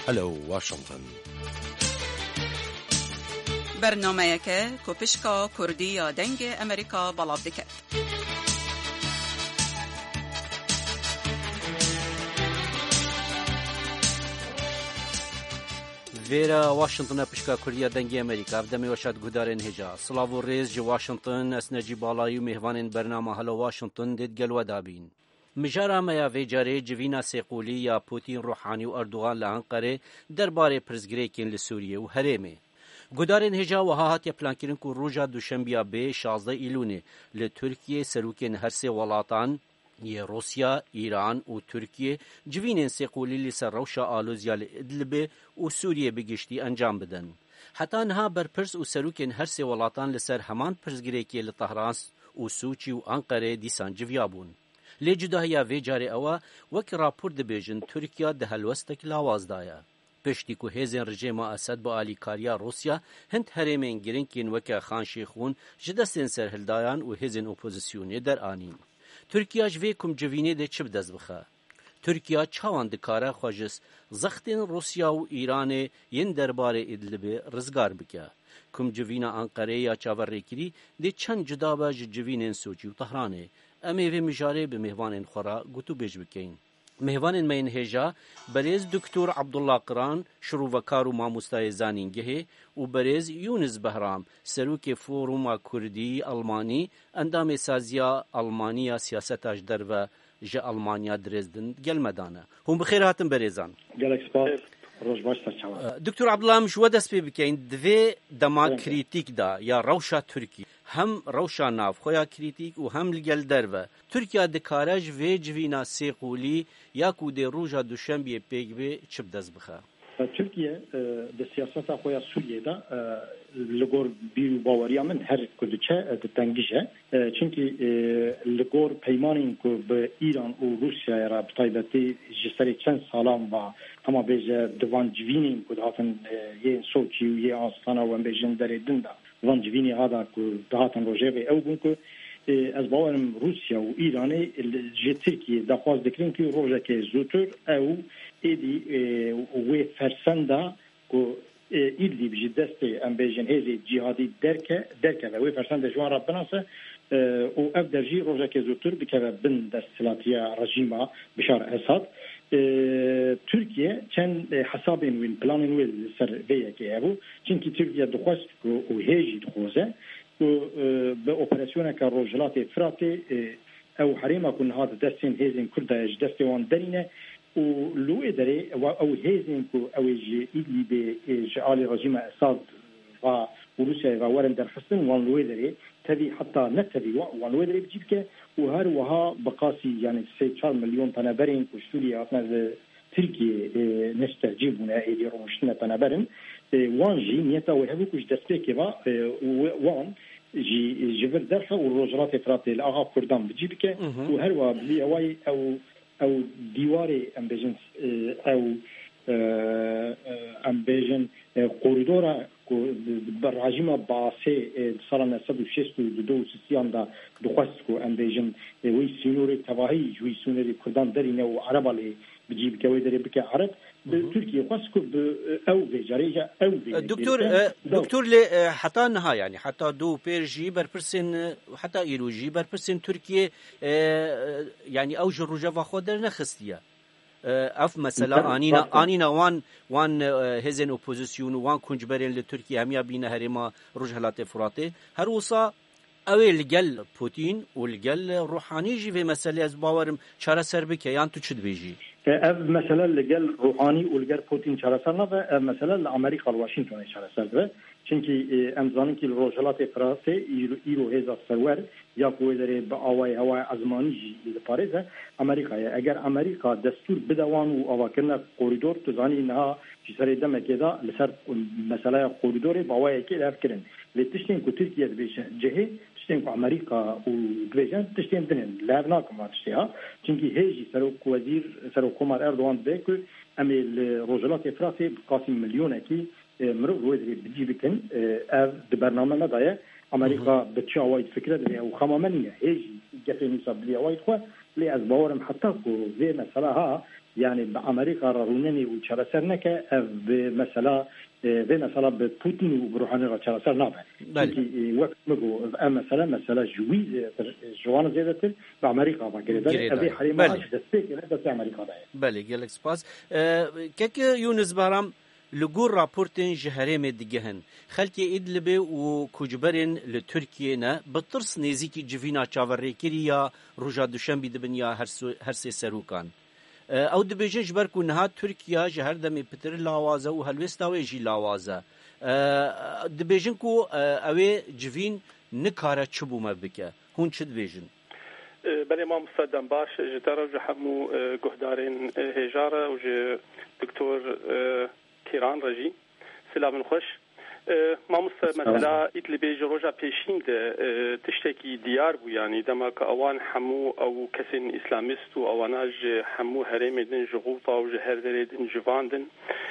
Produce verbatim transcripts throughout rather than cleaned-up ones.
هلو واشنطن. برنامه‌ای که کوپشکا کردی یا دنگ امریکا بلاب دکت. ویرا واشنطن پشکا کردی دنگ امریکا دمی وشد گودارن هجا سلاو و ریز جو واشنطن اسنجی بالایی و مهوان برنامه هلو واشنطن دید گلو دابین. مجارا میا ویجاره جوینا سیقولی یا پوتین روحانی و اردوغان لانقره درباره پرزگریکین لسوریه و هریمه. گودارن هجا و هاهات یا پلانکرین کو روژا دوشنبیا به شازده ایلونه لترکیه سروکین هر سه ولاتان یه روسیا، ایران و ترکیه جوینین سیقولی لسر روشا آلوزیا لإدلبه و سوریه بگشتی انجام بدن. حتی انها برپرس و سروکین هر سه ولاتان لسر همان پرزگریکی لطهران و سوچی و انقره دیسان جویابون. لی جداهیا وی جاری اوا وک راپور دبیجن ترکیه ده هلوستک لاواز دایا. پشتی که هزین رژیم اسد با آلیکاریا روسیا هند هریمین گرینکین وک خان شیخون جدستین سر هلدایان و هزین اپوزیسیونی در آنین. ترکیه جوی کم جوینه ده چه بدز بخه. ترکیه چاوان دکاره خواجس زختین روسیا و ایران ین درباره ادلبه رزگار بکه. کم جوینه انقره یا چاور کری ده چند جدا باج جوینین سوچی و طهرانه. امی و مجاره به مهوان خورا گوتو بیج بکین. مهوان مین هجا بریز دکتر عبدالله قران شروع وکار و ماموستای زانینگه و بریز یونس بهرام سروک فوروم کردی آلمانی اندام سازیا آلمانیا سیاستاش در و جا آلمانیا درزدن گل مدانه. هم بخیر هاتن بریزان. گلک سپاس. روز باش تشکر. دکتر عبدالله مشو دست پی بکین دوی دما کریتیک دا یا روشا ترکی هم روشا ناف خویا کریتیک و هم لگل درو ترکیه دکارج وی جوینا سیقولی یا کو دی روژا دوشنبی پیگ به چه بدز بخه. ترکیه د سیاست خویا سوریه دا لگور بیرو باوریا من هر کدوچه دتنگیشه چونکی لگور پیمانین که به ایران و روسیه را بتایبتی جسری چند سالان و اما بیجه دوان جوینین که دهاتن یه سوچی و یه آستانه و بیجن دریدن دا دوان جوینی هادا که دهاتن روژه و او بون که از باورم روسیا و ایرانی جه ترکیه دخواست دکرین که روژه که زودتر او ایدی و فرسنده که ایدی بجی دسته ام بیجن هزی جهادی درکه درکه و وی فرسنده جوان را بناسه و اف درجی روژه که زودتر بکه بن دست سلاتیه رژیمه بشار اسد ترکیه چند حسابین وین پلانین ویل سر ویه که ابو چونکی ترکیه دخواست و هیجی دخوازه و به اپراسیونه که روجلات فراتی او حریمه کن هاد دستین هیزین کرده دستی وان درینه و لو داره او هیزین کو او جی ایدلی به جعال رژیم اساد و روسیا و ورن در حسن وان لو داره تبي حتى نتبي وان لو داره بجيب که و هر وها بقاسي يعني سه چهار میلیون تنبرین کشتولی اتنا ترکیه نستجیبونه ایدی روشتنا تنبرن وان جی نیتا و هبو کش دسته که با وان جی جبر درخه و روجرات افراطی لآغا کردان بجیب که و هر و بلی اوای او او دیواری ام بیجن او ام بیجن کوریدورا برراجمه باسه سال نهصد و شصت و دو سیان دا دخواست کو ام بیجن وی سینوری تواهی وی سینوری کردان درینه و عربا لی بجيب كوي دري بك عرب بتركيا خاصكو او بجاريجا او دكتور دكتور لي حتى انها يعني حتى دو بيرجي بربرسن حتى ايروجي بربرسن تركيا يعني اوج الرجا خودر نخستيا اف مثلا انينا انينا وان وان هزن اوبوزيسيون وان كونجبرين لتركيا هم يبين هرما رجهلات فراتي هروسا اوی لگل پوتین و لگل روحانی جی و مسئله از باورم چرا سر بکه یان تو چه بیجی؟ اف مثلا لگل روحانی و لگل پوتین چرا سر نه و مثلا لامریکا واشنطن چرا سر به چونکی امزانی که روجلات فرانسه ایرو ایرو هزار سرور یا کوی داره با آوای هوای ازمانی جی پاریس امریکا اگر امریکا دستور بدوان و آواکرنا کوریدور تو زانی نه چیزی دم کدا لسر مسئله کوریدور با آوای کی لف کردن لتشتین کو ترکیه بیش جهه تشتین کو امریکا و دویجان تشتین دنن لبنان کما تشتیا چونکی هیچی سرک وزیر سرک کمار اردوان بکو امی روجلات فرانسه قاسم میلیونه کی مرو روی بجیب کن از برنامه نداره امریکا بچه آواید فکر داره و خمامنیه هیچ گفته نیست بلی آواید خو لی از باورم حتی کو زی مثلا ها يعني بأمريكا رونني وشارسر نك مثلا في مثلا ببوتين وبروحاني رشارسر نافع لكن وقت مجو مثلا مثلا جويز جوان زيادة بأمريكا بقدر أبي حريم عاش دستيك بس أمريكا ده بله جالك سپاس كك يونس بارام لجور راپورتين جهرم دجهن خلتي إدلبي وكجبرن لتركيا بطرس نزيكي جفينا چاوري كريا رجا دوشنبي دبنيا هرسي سروكان او دبيجن جبركو نها تركيا جهر دمي بتر لاوازه وهلوستاوي جي لاوازه دبيجن كو اوي جفين نكاره چبو مبكه هون چد بيجن بله ما مصدم باش جتارو جحمو گهدارين هجاره و دكتور كيران رجي سلام خوش ما مثلا إدلبي جروجا بيشين ده تشتكي ديار بو يعني دما كأوان حمو أو كسن إسلاميست وأواناج حمو هرم دن جغوطا وجهر دن جواندن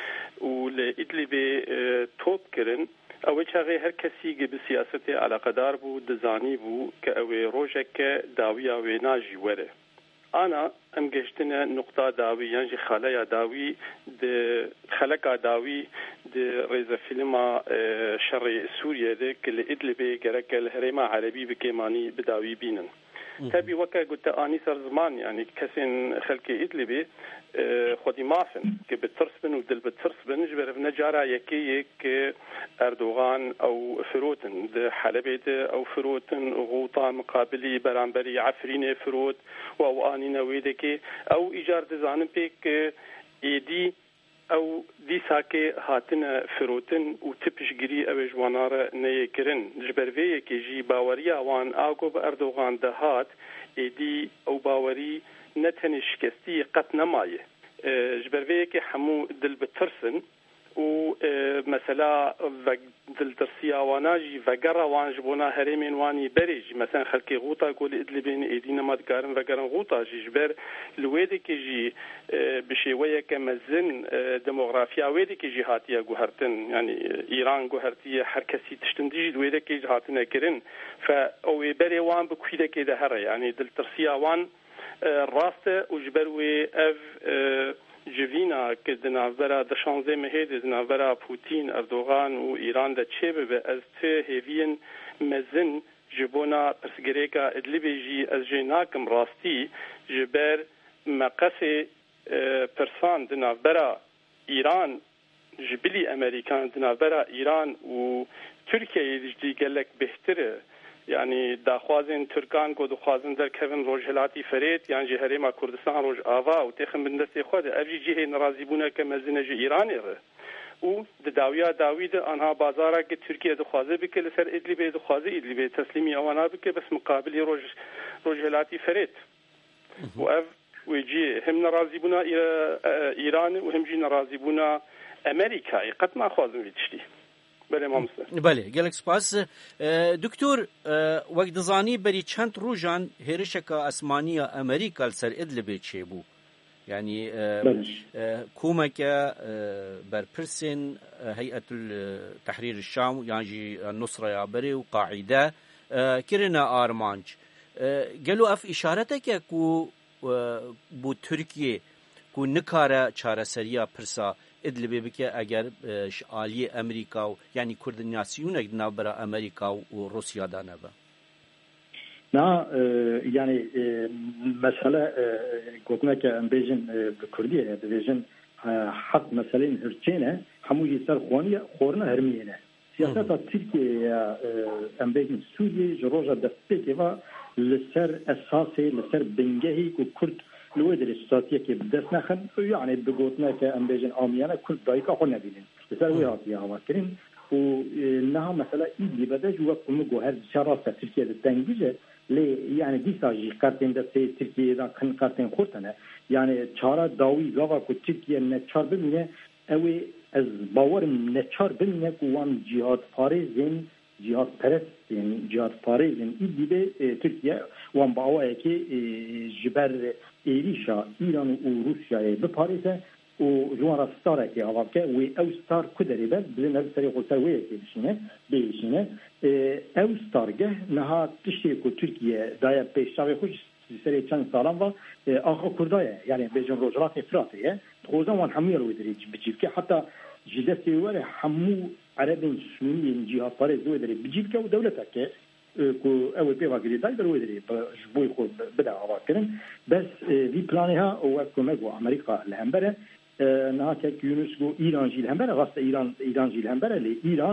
ولإدلبي توب كرن أو شغي هر كسي بسياسته على قدار بو دزاني بو كأوي روجك داوية وناجي وره أنا أم جشتنا نقطة داوي يعني خلايا داوي د خلقة داوي د رئيس فيلم شرعي سوريا ذاك اللي إدلبي كرك الهريمة عربي بكيماني بداوي بينن تبي وكا قلت آني صار زمان يعني كسن خلقي إدلبي خدي مافن كبترسبن ودل بترسبن جبر في نجارة يكي يك أردوغان أو فروتن ده حلبة أو فروتن غوطة مقابلي برانبري عفرين فروت أو آني نويدك أو إيجار دزانن بيك إيدي او دي ساكي هاتنا فروتن و تبشگيري او جوانار نيكرن جبروي كي جي باوريا وان اگو باردوغان دهات ايدي او باوري نتن شكستي قط نمايه جبروي كي حمو دل بترسن و مثلا دل ترسيا واناجي فقرا وان جبونا هرمين واني بريج مثلا خلقي غوطا قول ادلبين ايدينا ما تقارن فقرا غوطا جي جبر الويدي كي جي بشيوية كمزن ديموغرافيا ويدي كي جي هاتيا قهرتن يعني ايران قهرتية حركسي تشتنديجي الويدي كي جي هاتنا كرن فاوي بري وان بكويدة كي دهر يعني دل ترسيا وان راسته وجبروي اف جوینا که دناورا دشانزه مهید دناورا پوتین اردوغان و ایران ده چه به از ته هیوین مزن جبونا پرسگریکا ادلبی جی از جناکم راستی جبر مقص پرسان دناورا ایران جبلی امریکان دناورا ایران و ترکیه جدی گلک بهتره يعني داخوازن تركان كو دخوازن در كevin روجهلاتي فريد يعني جهريما كردستان روج آوا و تخم بندسي خود افجي جهه نرازيبونه كمزنه جي ايران ره و داويا داويد انها بازارا كي تركيا دخوازه بك لسر ادلبي دخوازه ادلبي تسليمي اوانا بك بس مقابل روج روجهلاتي فريد و اف ويجي هم نرازيبونه ايران وهم جي نرازيبونه امريكا قد ما خوازن بيتشتي بله مامسته بله گلک سپاس دکتور وقت زانی بری چند روزان هرشکا اسمانیا امریکا سر ادلب چیبو يعني كومك بربرسن هيئة تحرير الشام يعني النصرة يابري وقاعدة كرنا آرمانج قالوا اف اشارتك كو بو تركيا كو نكارا چاره سريا پرسا ادلبه بکه اگر عالی امریکا و یعنی کوردیناسیون اگنا برا امریکا و روسیا دانه با نه يعني مسألة قلنا كأنبيجن بكردية بيجن حق مسألة هرتشينة همو يصير خوانية خورنا هرمينة سياسة تركيا أنبيجن سوريا جروجا دفتكوا لسر أساسي لسر بنجهي كورد الوادر الساتية كي بدأت نخن يعني بقولنا كأنبيجن آميانا كل دايكا خلنا بينين لسر وياتي هواكرين ونها مثلا إيدي بدأ جوا كم جوهر شراسة تركيا التنجيجة لي يعني دي ساجي كارتين ده تركيا ده كن كارتين خورتنا يعني شارع داوي جوا كو تركيا نتشار بمية أوي از باور نتشار بمية كوان جهاد فارزين جهاد پرست يعني جهاد فارزين إيدي به تركيا وان باوه كي جبر إيريشا إيران وروسيا بباريسه وجوان ستاره كي أوابكه و أو ستار كدري بل بلين هذا سريع قصر ويا كي بشينه بيشينه أو ستار جه نها تشتري كو تركيا دايا بيشتاوي خوش سری چند سالان و آخر کردایه یعنی بیشتر روزرات افراطیه خوزان وان همیشه رو داری بجیب که حتی جلسه وره همو عرب سنی جهات پاره دو داری بجیب که دولت که کو اول پیوا گریدای دروی داری جبوی خود بده آواز کردن بس وی پلانها او کمک و آمریکا لهمبره نه که یونسکو ایران جیل همبره راست ایران ایران جیل همبره لی ایران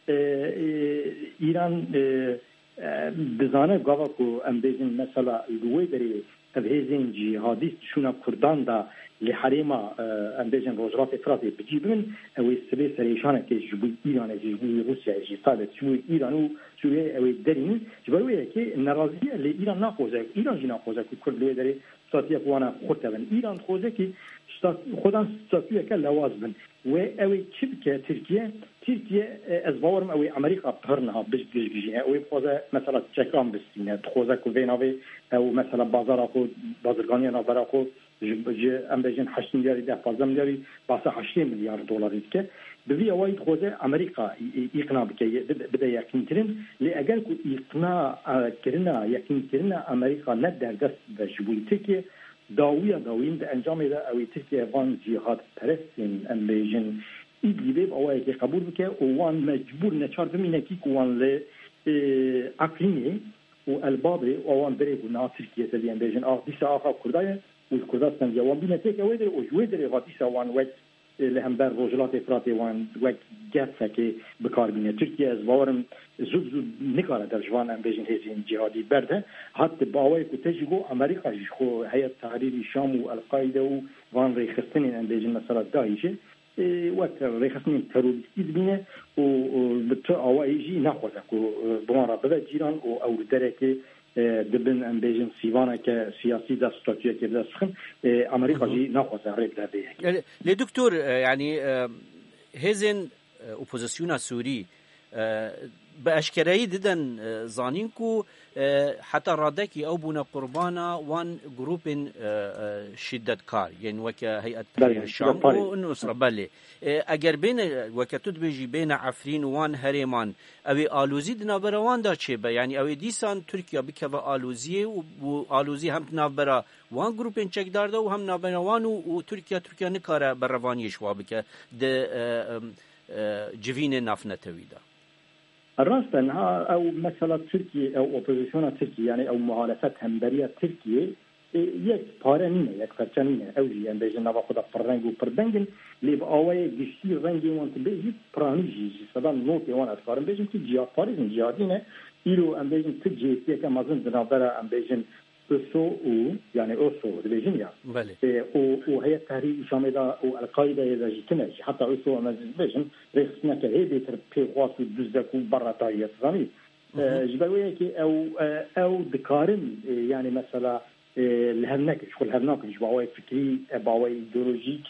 ایران بزانه گاوا کو ام بیزن مثلا دوی داری تبهیزین جهادیست شونا کردان دا لحريما أنديجن روجرات إفراطي بجيبن أو السبب سريشانة كجبوي إيران جبوي روسيا جي صادت جبوي إيران وسوريا أو الدرين جبروي كي النرازية اللي إيران ناقوزة إيران جي ناقوزة كل لوي دري استاتيا قوانا خطبن إيران خوزة كي خدان استاتيا كاللوازبن وأو شبكة تركيا تركيا أزبورم أو أمريكا بهرنها بج بج بج أو خوزة مثلا تشكام بستينة خوزة كوفينافي أو مثلا بازار أخو بازرگانيا نظر أخو جه ام بجن هشت میلیارد ده پانزده میلیارد واسه هشت میلیارد دلاری که به وی اوایل خوزه امریکا اقناع بکه بده یقین ترین لی اگر کو اقناع کرنا یقین کرنا امریکا نه در دست و جبوی ترکیه داویا داوین به انجام ده اوی ترکیه وان جهاد پرستین ام بجن ایدیب اوایل که قبول بکه وان مجبور نچار بمینه کی کوان ل اقلیمی و البابی وان بره کو نا ترکیه تدین بجن آخ دیسا آخا کردای والكردستان جوان بينا تيك أودر وجودر غاديسا وان وقت لهمبر روجلات إفراطي وان وقت جافة كي بكار بينا تركيا زوارم زود زود نكارة در جوان أم بيجن هزين جهادي برده حتى باوي كتجيجو أمريكا جيخو هيئة تحرير الشام والقاعدة وان ريخستنين أم بيجن مثلا داعش وقت ريخستنين تروریستی بينا وبتو أوايجي ناخوزك وبوان رابطة جيران أو دركي دبن ام بیجن سیوانه که سیاسی دست ستاتیه که دست خم امریکا جی نخواسته ریک در دیگه لی دکتور یعنی هزین اپوزیسیون سوری به اشکرایی دیدن زانین کو حتی رادکی او بونا قربانا وان گروپ شدت کار یعنی وکه هیئت تحریر الشام و نصر بله اگر بین وکه تود بیجی بین عفرین وان هریمان اوی آلوزی دنابرا وان دا چه با یعنی اوی دیسان ترکیا بکه و آلوزی و آلوزی هم دنابرا وان گروپ چک دارده و هم دنابرا وان و ترکیا ترکیا نکاره بر روانیش وا بکه ده جوین نافنتوی دا الراست انها او مثلا تركيا او اوبوزيسيون تركيا يعني او مخالفات همبريه تركيا یک پاره نینه یک فرچه نینه او جی ام بیجن نوا خدا پرنگ و پردنگن لیب آوای گشتی رنگی وانت بیجی پرانی جی صدا نوتی وان اتکارم بیجن که جیاد پاریزن جیادینه ایرو ام بیجن تجیسیه که مازن دنابره ام بیجن اوسو او يعني اوسو دبيجن يا بله او او هي التحرير الشامي دا او القاعده اذا جتنا حتى اوسو ما دبيجن ريخنا كهي بيتر بي خواص دزكو برا تاعي ثاني جبويه كي او او دكارن يعني مثلا لهناك شغل هناك جبويه فكري باوي ايديولوجيك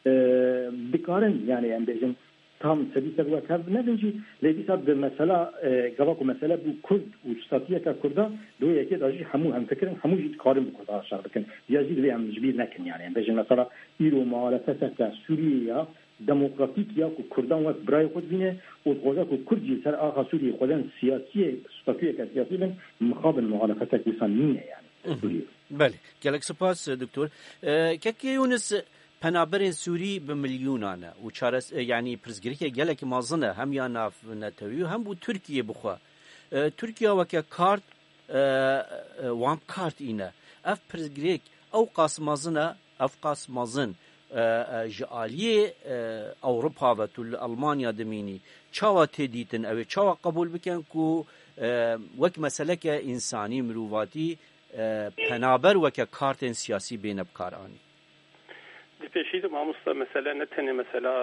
دكارن يعني ام بيجن tam sedised ve kav nedinciledisad mesela gavako mesela bu Kurd ustatiye ka Kurda doye ki daji hamu hem fikrin hamu jit karim bu Kurda aşağı bakın yazid ve hem jbir nekin yani bejin mesela iro muhalefet ka Suriye demokratik ya ku Kurdan ve bray Kurd bine o koza ku Kurdji ser aha Suriye kodan siyasi ustatiye ka siyasi ben mukabil muhalefet ki sanniye yani Suriye. بله gelek spas doktor keki Yunus پنابرین سوری به میلیونانه و چارس یعنی پرزگری که گله که مازنه هم یا ناف نتوی هم بو ترکیه بخوا ترکیه وکه کارت وان کارت اینه اف پرزگری او قاس مازنه اف قاس مازن جالیه اوروپا و تل المانیا دمینی چاوا تدیتن او چاوا قبول بکن کو وک مسئله که انسانی مروواتی پنابر وکه کارت سیاسی بین بکارانی پیشید ما مست مثلا نتنه مثلا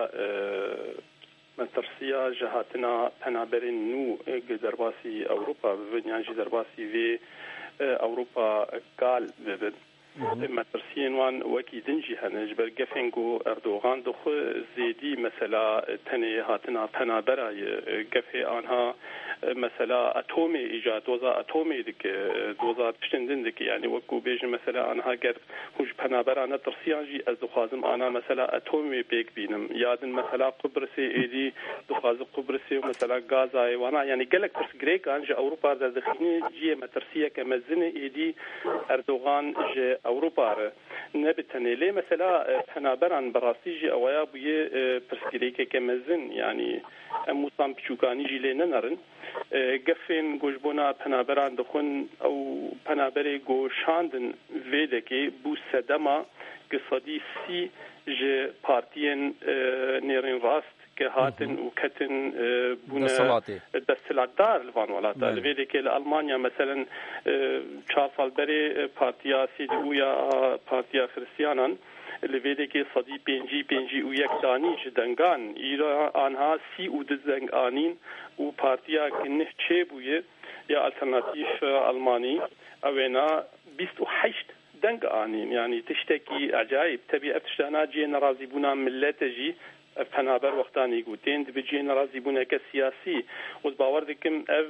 مترسیا جهاتنا پنابرین نو درباسی اوروپا بنیانجی درباسی وی اوروپا قال ببد مترسین وان وکی دنجی هنج برگفنگو اردوغان دخو زیدی مثلا تنه هاتنا پنابرای گفه آنها مثلا اتومي ايجاد وزا اتومي دك دوزا تشتندن دك يعني وكو بيج مثلا انا هاجر هوش بنابر انا ترسيانجي از دخازم انا مثلا اتومي بيك بينم يادن مثلا قبرسي ايدي دخاز قبرسي مثلا غازاي وانا يعني قالك ترس جريك انج اوروبا در دخيني جي مترسيه كمزنه ايدي اردوغان جي اوروبا نبتني ليه مثلا بنابران براسيجي اويا بي برسكريك كمزن يعني اموسام بچوكاني جي لي ننرن قفين گوشبونا پنابران دخون او پنابري گوشاندن ویدکی بو سدما قصدي سي ج پارتين نيرين راست كهاتن وكتن بونا دستلاتدار الفان ولاتا الفيديك الألمانيا مثلا چهار بري پارتيا سيدويا پارتيا خريستيانان الفيديك صدي بينجي بينجي ويك داني جدنگان إيرا آنها سي و دزنگانين و پارتيا كنه چه بويه يا الترناتيف ألماني اوينا بيست و حشت دنگ آنين يعني تشتكي عجائب تبي افتشتانا جي نرازي بونا ملتجي پنابر وقتانی گوتین دبجی نرازی بونه که سیاسی و باور دکم اف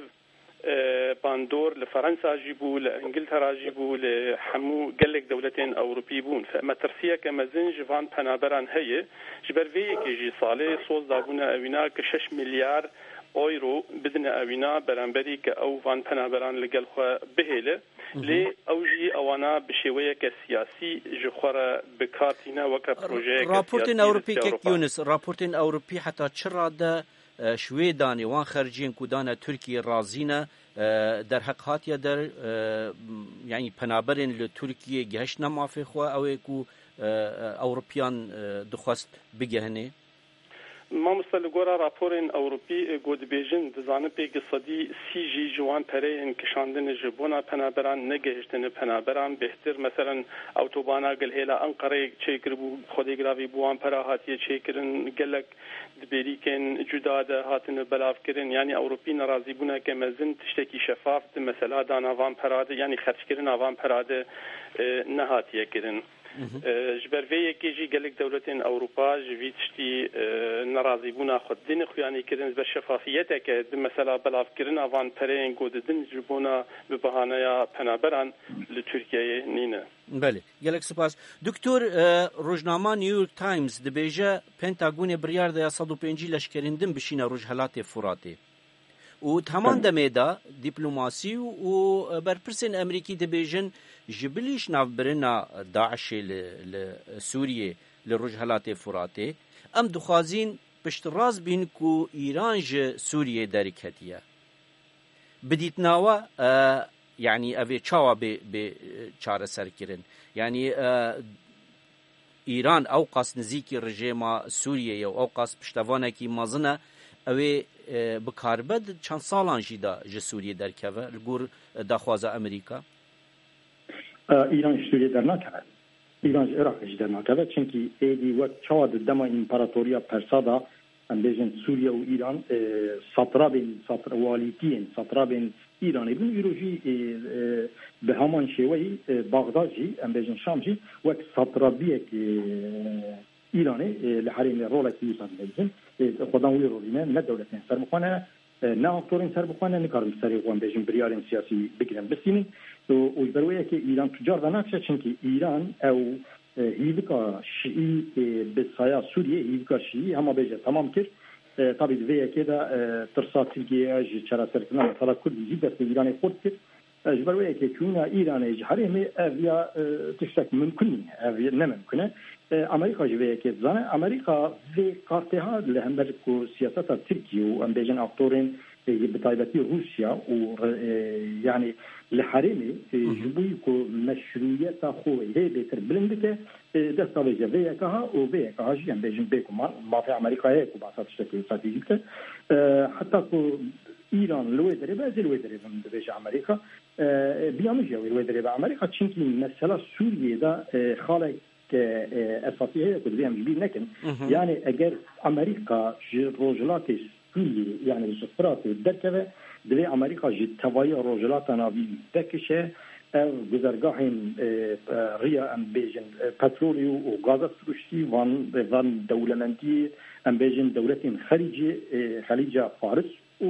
باندور لفرنسا جيبو لانجلترا جيبو لحمو قالك دولتين اوروبي بون فما ترسيه كما زنج فان پنابران هي جبر في كيجي صالي صوز دابونا اوينا كشش مليار اورو بدنا اوينا برانبري كاو فان پنابران لقل خو بهله لي اوجي اوانا بشويه كسياسي جخره بكارتينا وك بروجيك رابورتين اوروبي كيك يونس رابورتين اوروبي حتى تشراده شويداني وان خارجين كودانا تركيا رازينا در حق هاتيا در يعني پنابرين لتركيا جهشنا ما في خو او كو اوروبيان دخواست بگهنه ما مستل گورا راپورین اوروپی گود بیژن دزانه پی قصدی سی جی جوان پره انکشاندن جبونا پنابران نگهشتن پنابران بهتر مثلا اوتوبانا گل هلا انقره چیکر بو خودی گراوی بوان پره هاتیه چیکرن گلک دبیریکن جدا ده هاتن بلاف کرن يعني اوروپی ناراضی بونا که مزن تشتکی شفاف مثلا دانا وان پراده يعني خرج کرن وان پراده نهاتیه کرن جبر في كيجي قالك دولتين اوروبا جوي تشتي ناراضي بونا خدين خواني كرن بشفافيتك مثلا بلاف كرن افان برين قوددن جبونا ببهانه پنابران لتركيا نينا بله گلک سپاس دکتور روزنامه نیویورک تایمز دبیجه پنتاگون بریار ده صد و پنج لشکریندن بشینه روجهلات فراتی و تمام دمیدا دیپلماسی و برپرسن امریکی دبیجن جبلیش نافبرنا داعش لسوریه لروجهلات فراتی ام دخوازین پشت راز بین کو ایران ج سوریه درکتیه بدیت ناوا يعني أبي تشاوا ب ب چاره سر كرن يعني إيران أوقاس نزيكي رجيما سوريا أو أوقاس بشتوانكي مازنة أبي بكاربد چند سالان جدا ج سوريا دركوه لغور داخوازا أمريكا إيران سوريا درناكوه إيران عراق جدا درناكوه چونكي إيدي وقت چاوا دما إمبراطوريا برسادا ام بيجن سوريا و إيران سطرابين سطر واليتين سطرابين إيران ابن يروجي بهمان شوي بغدادي ام بيجن شامجي وقت سطرابية إيراني لحريم رولة يوسف بيجن خدان ويرو لنا ندولتين سرمخوانا نا أكتورين سرمخوانا نكارم سريقوان بيجن بريارين سياسي بكرم بسيني ويبرويه كي إيران تجار داناكشا چنكي إيران أو هیوکا شیعی به سایه سوریه هیوکا شیعی همه بیجه تمام کرد طبعا دویه که دا ترسا ترکیه جی چرا سرکنه مثلا کردی جی دست ایران خود کرد جبرویه که چونه ایران جی حریمه اویا تشتک ممکنی اویا نممکنه امریکا جویه که زنه امریکا وی کارته ها لهمبر کو سیاست ترکیه و ام بیجن اکتورین بطایبتی روسیا و يعني لحريمي جبوي كو مشروعية خوي هي بيتر بلندك دستاويز فيكها وفيكها جيان بيجن بيكو ما في أمريكا هيك وبعثات الشكل استراتيجية حتى كو إيران لويدري بعض لويدري من بيجا أمريكا بيامجيا لويدري بأمريكا تشينكي مسألة سوريا دا خالق أساسية هي كل بيام جبين لكن يعني أجر أمريكا روجلات سوريا يعني الشفرات الدركبة دلي أمريكا جد توايا روجلات نابي بكشة گذرگاهیم ریا ام بیجن پترولی و غاز فروشی وان وان دولمندی ام بیجن دولتین خلیج خلیج فارس و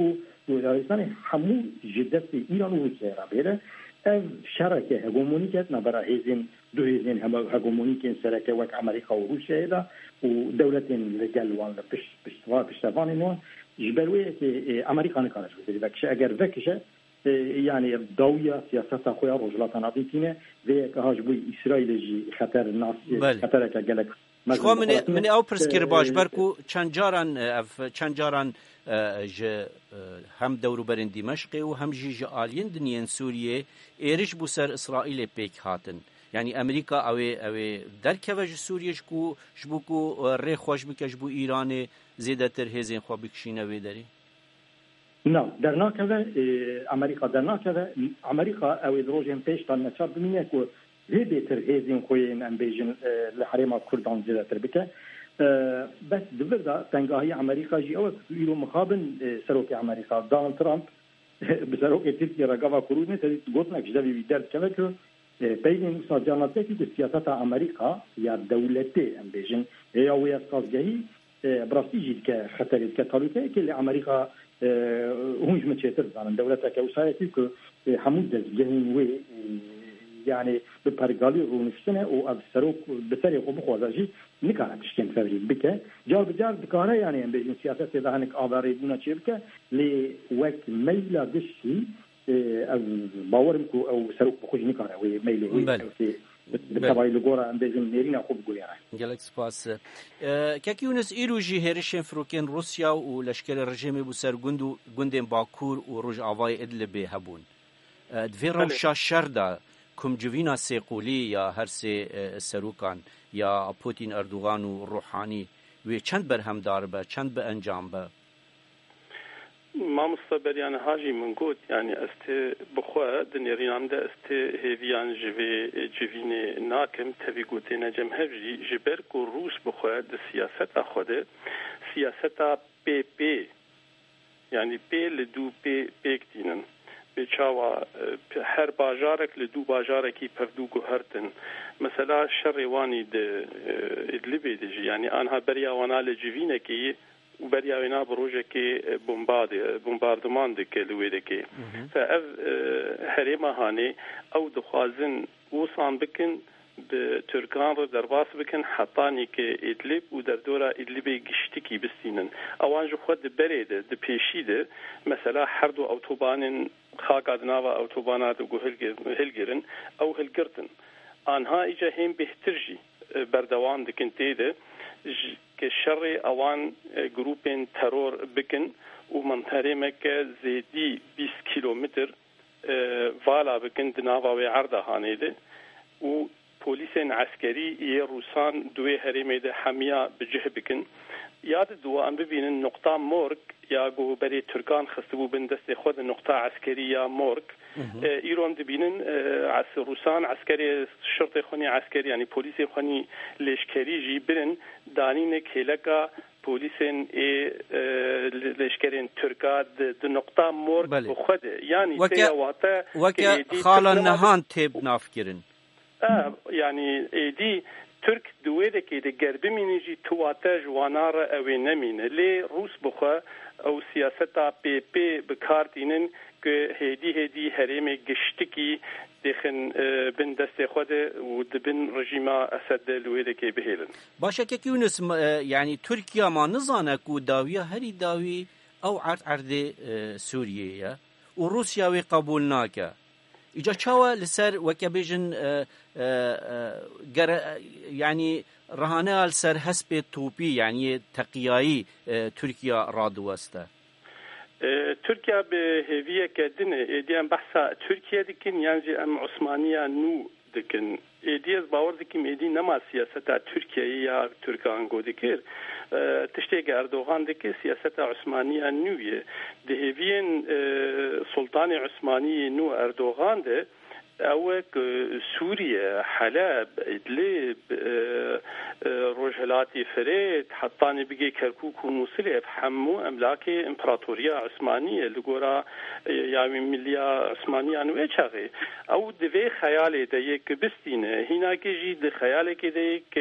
سعودی عربستان همو جدت ایران و روسیه را بیره اف شرکه هگمونیکت نبرا هیزین دو هیزین هم هگمونیکن سرکه وک امریکا و روسیه دا و دولتین لگل وان پشت پشتوار پشتوانی نو جبرویه که امریکا نکارش بده وکش اگر وکشه يعني ضوية سياسات خويا رجلات ناديتينه ذيك هاجبوي إسرائيل جي خطر ناس خطر كجلك شو من من أو برسكير باش بركو چنجاران اف چنجاران ج هم دورو برين دمشق و هم جي جالين دنيان سوريا ايرش بو سر إسرائيل بيك هاتن يعني أمريكا أو أو دركه ج سوريا شكو شبوكو ري خوش بك جبو إيران زيادة تر هزين خو بكشينه ويدري نه در ناکه امریکا در ناکه امریکا او دروجن پیش تا نشار بمینه کو وی بهتر هزین خوین ام بیجن لحریم کردان زیاده تر بکه بس دبردا تنگاهی امریکا جی او ایرو مخابن سروک امریکا دونالد ترامپ بسروک ترکیه رقابه کرونه تری گوتنا کجدا بی درد کنه که بین سازجاناتی که سیاست امریکا یا دولتی ام بیجن یا وی اساسگاهی براستی جید که خطری که طالوته که امریکا هونج متشتر زمان دولتها كوسايتي ك حمود دزجهين وي يعني ببرغالي رونشتنه او افسروك بسري خو بخوازاجي نكانت تشكين فوري بك جار بجار بكاره يعني بين سياسات ذهنك اباري بنا تشبك لي وقت ميلا دشي او باورمكو او سروك بخوج نكاره وي ميلي وي بالطبع لغورا ام بيجن نيرينا خوب غوريا جالك سباس كاك يونس ايروجي هيرشن فروكين روسيا ولشكل الرجيم بو سر غندو غندن باكور وروج اواي ادلب هبون دفيرو شاشردا كم جوينا سيقولي يا هرسي سروكان يا بوتين اردوغان وروحاني و چند برهم داربه چند به انجام به ما مستبر يعني هاجي من قوت يعني است بخوا دنيريان ده است هيفيان جوي جويني ناكم تبي قوتنا جمهري جبر كو روس بخوا د سياسات اخده سياستا بي بي يعني بي لدو بي بيكتينن بچاوا هر باجارك لدو باجاركي پردو گهرتن مثلا شرواني د ادلبي دي يعني انها بريا وانا لجوينه كي و بریاوینا بروژه که بمبارد بمباردمان دکه لویده که فاف هریما هانی او دخوازن وصان بکن به ترکان رو درباس بکن حطانی که ادلب و در دورا ادلبی گشتکی بستینن اوانجو خود بريده د پیشیده مثلا هر دو اوتوبانن خاقادناوا اوتوبانات و هلگرن او هلگرتن آنها ایجا هم بهترجی بردوان دکن تیده که شر اوان گروپین ترور بکن و منطقه مکه زیدی بیست کیلومتر والا بکن دناوا و عرضه هانیده و پلیسین عسکری یه روسان دوی هریمه حمیا بجه بکن یاد دو ام ببینن نقطه مورگ یا گو بری ترکان خستبو بن دست خود نقطه عسکری یا مورگ ایران دبینن عس روسان عسکری شرطه خونی عسکری یعنی پلیس خونی لشکری جی برن دانین کلکا پلیسین ای لشکرین ترکا د نقطه مورگ خود یعنی تیواته وکه خالا نهان تیب نافکرن يعني ايدي ترك دويده كي د غربي مينيجي تواتا جوانار او نمين لي روس بخوا او سياستا بي بي بكارتينن ك هدي هدي هريمه گشتكي دخن بن دست خود و دبن رژیم اسد لويده كي بهيلن باشا كي يونس يعني تركيا ما نزانه كو داويه هري داوي او عرض عرض سوريا وروسيا وي قبولناك إجا چاوا لسر وكبيجن يعني رهانه لسر حسب توبي يعني تقياي تركيا رادوسته تركيا بهوية كدن إديان بحثا تركيا دكن يعني أم عثمانية نو دكن إدياز باور دكم إدي نما سياسة تركيا يا تركان قودكير تشتيق أردوغان دكي سياسة عثمانية نوية دهوين سلطان عثماني نو أردوغان ده اوك سوريا حلب ادلب روجهلاتي فريد حطاني بقي كركوك وموصل حمو املاكي امبراطوريه عثمانيه لغورا يعني مليا عثمانيه انو اچاغي او دفي خيالي ديك بستينه هنا كيجي د خيالي كديك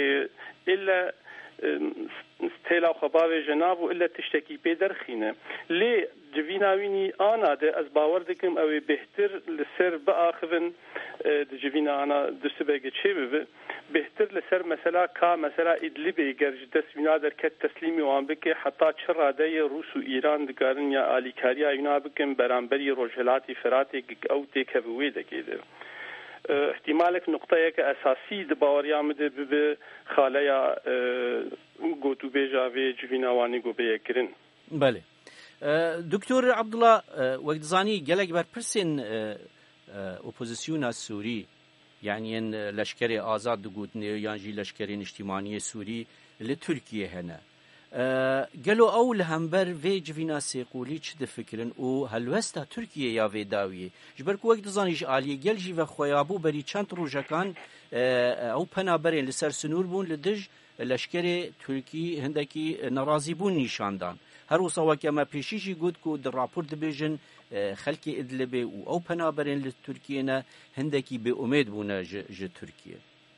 الا استيلا خباب جناب والا تشتكي بيدرخينه لي جویناوینی آنا ده از باور دکم اوی بهتر لسر باخذن جوینا آنا دست بگه چه به بهتر لسر مثلا کا مثلا ادلیب گرج دست وینا در کت تسلیمی وان بکه حتی چراده روس و ایران دکارن یا آلیکاریا اینا بکن برانبری روجلاتی فراتی او تکوی دکیده احتمالك نقطة أساسية دباوريا مده به خاليا قوتو بيجا في جويناواني قو بيكرن. بله. دكتور عبد الله وقت زاني جلك برپرسن اپوزيسيون السوري يعني ان لشكري آزاد دقوتني يعني لشكري اجتماعي سوري لتركيا هنا. قالوا أول همبر في جوینا سيقولي چه فكرن و هلوستا تركيا يا في داوية جبرك وقت زانيش آلية گل جي و خويابو بري چند روجا كان او پنا برين لسر سنور بون لدج لشكري تركي هندكي نرازي بون نشاندان هر وصا وكما پیشيشي قد كو در راپور دبيجن خلقي ادلبي و او پنا برين لتركينا هندكي بي اميد بونا ج, ج تركيا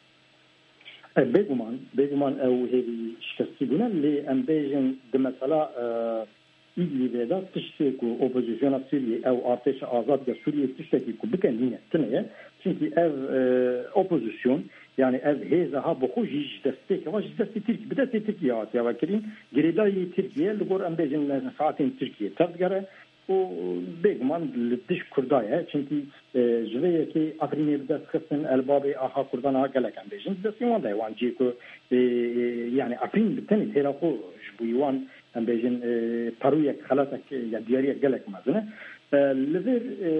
بگمان بگمان او هی شکستی بودن لی امبیجن دمثلا ایدلی بیدا تشتی کو اپوزیسیون سوریه او ارتش آزاد یا سوریه تشتی کو بکنینه تنه چونکی او اپوزیسیون yani ev heza bu خوش destek ama destek Türkiye bir de Türkiye ya vakirin geridayı Türkiye lugor ambejin saatin Türkiye tabgara o begman dış kurdaya çünkü jüveye ki Afrin'e bir de kısmın elbabı aha kurdan aha gelek ambejin de siman da yavan ciko yani Afrin bir tane terako bu yavan ambejin paruya khalatak ya diğeriye gelek mazne lever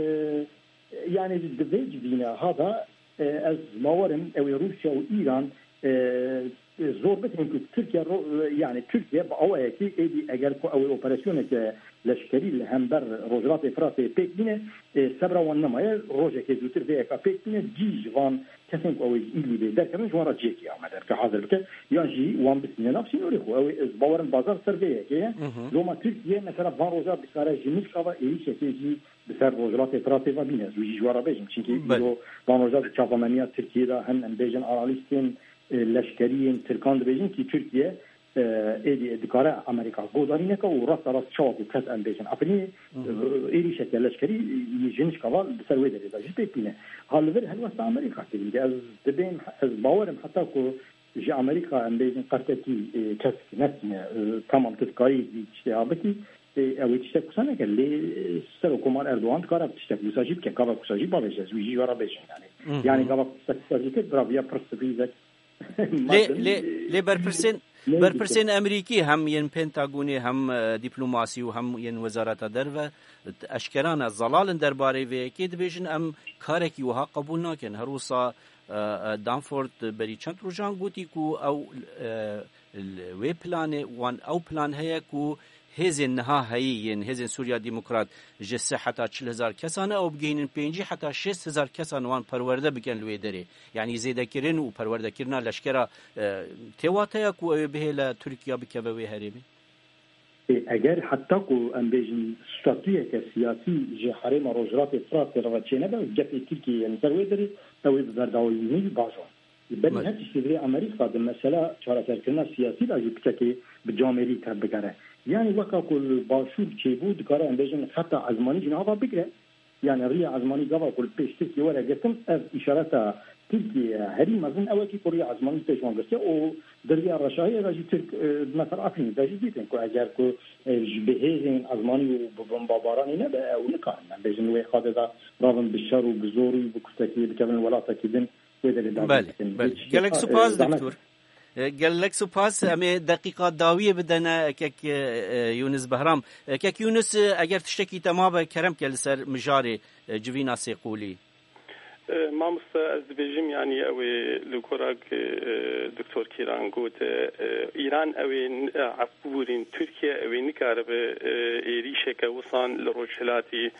yani deveci dina hada از ماورم او روسیا و ایران زور بترین که ترکیه یعنی ترکیه با اوه کی ایدی اگر کو او اپراسیون که لشکری لهمبر روجرات افراط پیک بینه صبر و نمای روزه که زودتر به اکا پیک بینه جیج وان کسین کو او ایلی به در کنن جوارا جیکی آمده که حاضر بکه یعنی جی وان بسینه نفسی نوری خو او از باورن بازار سر به که لوما ترکیه مثلا وان روزا بساره جنیش کوا ایش که جی بسر روجرات افراط و بینه زوجی جوارا بجیم چونکه ایلو وان روزا چاپامنیا ترکیه دا هن امبیجن آنالیستین لشکریین ترکان دبیجن که ترکیه ایدی ادکاره امریکا گذاری نکه و راست راست چاپ و کس امبیجن اپنی ایدی شکل لشکری جنش کوال بسر ویده ریدا جی پیپینه حال ور هلوست امریکا که از دبین از باورم حتی که جی امریکا امبیجن قرطتی کس نسینه تمام تدکاری اجتیابتی اوی تشتک کسانه که لی سر حکومت اردوان کاره تشتک کساجی که کابا کساجی با بشه ویجی وارا بشه یعنی یعنی کابا کساجی که براویا پرسپیزک لی لی لی برپرسین برپرسین امریکی هم ین پنتاگونی هم دیپلماسی و هم ین وزارت درو اشکران زلال درباره و کی دبیجن ام کارکی وها قبول نکن هر وصا دانفورد بری چند روزان گوتی کو او وی پلان وان او پلان هيا کو هزن نها هيين هزن سوريا ديمقراط جس حتى چهل هزار کسان او بگینن پنج حتى شش هزار کسان وان پرورده بکن لوی دره یعنی زیاده کرن و پرورده کرنا لشکره تواتیا کو به ل ترکیه بکوي هربي اگر حتی کو ام بيجن ستاتيه كسياسي جي حريم روجرات افراط روچينه به جفي تركيا يعني سروي دري او بزرداوي باجو بل هاتش في امريكا ده مساله چاره کرنا سیاسی راجی بچکی بجامعی تر بگره يعني وقع كل باشور كيبود كاره امبيجن حتى عزماني جنابا بكره يعني ريا عزماني قبل كل بيشتكي ولا قسم اشارتها تركيا هري مازن اوكي كوريا عزماني تجوان قصه او دريا الرشاهي راجي ترك مثلا افرين داجي ديتن كو اگر كو جبهين عزماني وبمباراني نبا او كان امبيجن وي خاطر راون بالشر وبزوري وبكتكي بكمل ولا تاكيدن بله بله جالك سپاس دكتور قال لك سپاس همه دقیقات داویه بدنا کک یونس بهرام کک یونس اگر تشتکی تمام کرم کل سر مجاری جوینا سیقولی ما مست از بيجم يعني اوي لكوراك دكتور كيران قوت ايران اوي عفورين تركيا اوي نكارب ايريشك وصان لروجلاتي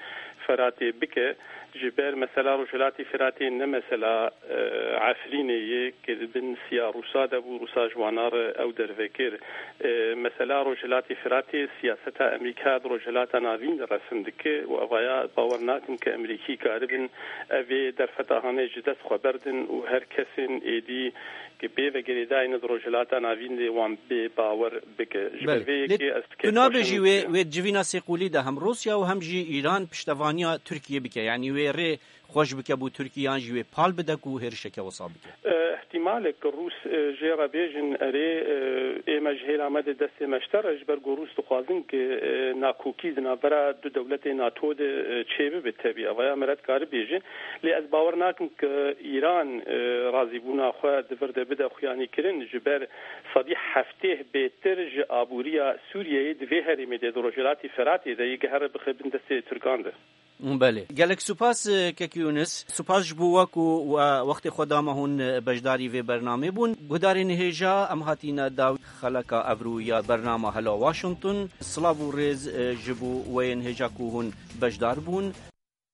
فراتي بك جبر مثلا رجلات فراتي نه مثلا عفرينه كبن سيا روسا دبو روسا جوانار او درفكر مثلا رجلات فراتي سياسه امريكا رجلات ناوين رسم دك واويا باورناكم كامريكي كاربن افي درفتهانه جدس خبردن و هر کسین ایدی که به وگری داین رجلات ناوین دی وان به باور بک جبوی که است که نابجی و جوینا سیقولی ده هم روسیا و هم جی ایران پشتوانیا ترکیه بک یعنی و ری خوش بک بو ترکیه جوی پال بدکو هر شک وصاب بک احتمال که روس جرا بیجن اری ایمجهل آمد دست مشترک بر روس تخوازن که ناکوکی زنابرا دو دولت ناتو ده چیبه به طبیعه و یا مرد کار بیجن لی از باور ناکن که ایران راضی بونا خو دفرده بده خویانی کرن جبر صدی هفته بهتر ج آبوریا سوریه دوی هریمه ده رجلاتی فراتی ده یک هر بخبن دست ترکان ده بله گلک سپاس ککیونس سپاس بووک و وقت خدامه هون بجداری و برنامه بون گدارین هجا ام هاتینا داو خلقا افرو یا برنامه هلا واشنطن سلاو ریز جبو وین هجا کو هون بجدار بون